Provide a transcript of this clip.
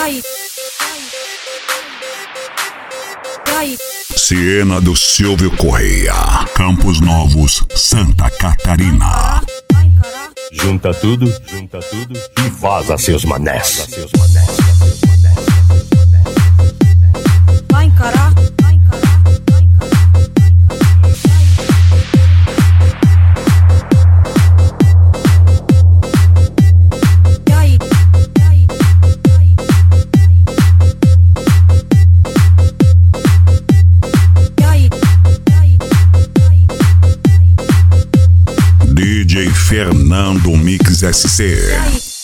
Siena do Silvio Correia, Campos Novos, Santa Catarina. Junta tudo e vaza seus manés. Vai encarar. DJ Fernando Mix SC.